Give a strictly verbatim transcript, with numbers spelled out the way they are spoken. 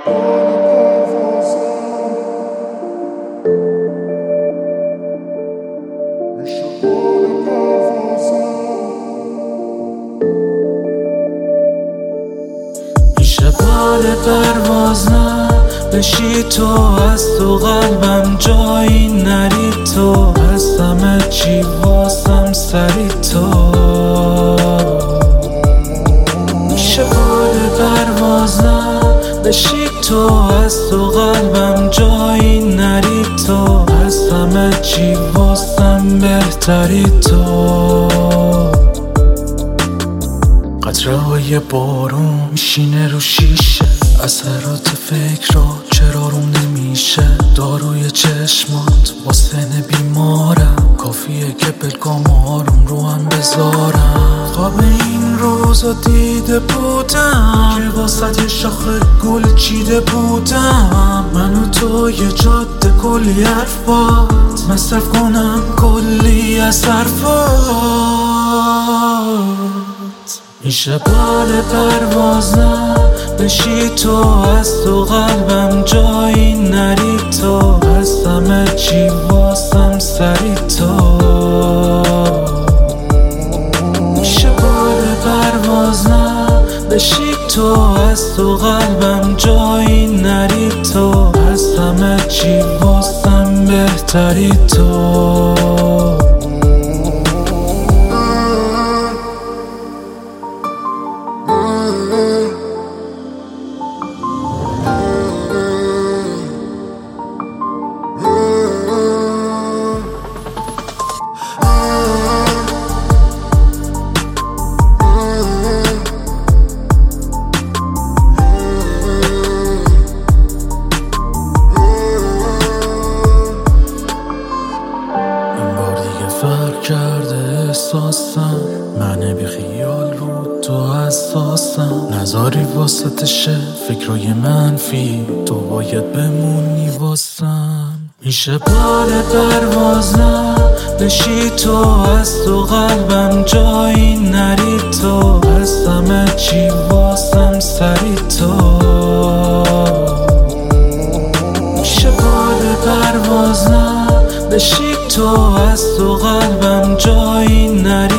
میشه بال پرواز نه بشی تو، از تو قلبم جایی نری تو، از همه چی واسم سری تو. میشه بال پرواز نه بشی تو، از تو قلبم جایی نری تو، از همه چی واسم بهتری تو. قطره های بارون میشینه رو شیشه، اثرات فکر را چرا روم نمیشه. داروی چشمات واسه بیمارم، کافیه که بلگام آروم رو هم بذارم. خواب این روزا دیده بودم که واسه یه شاخه گل چیده بودم. من و تو یه جاده کلی حرفات، مصرف کنم کلی از حرفات. میشه بال پرواز نه بشی تو، از تو قلبم جایی نری تو، از همه چی واسم سری تو. میشه بال پرواز نه بشی تو، از تو قلبم جایی نری تو، از همه چی واسم بهتری تو. فرق کرده احساسم، من بی خیال رو تو حساسم. نذاری واسطشه فکرای منفی، تو باید بمونی واسم. میشه بال پرواز نه بشی تو، از تو قلبم جایی نری تو، از همه چی واسم سری تو. میشه بال پرواز نه بشی تو، از تو قلبم جایی نری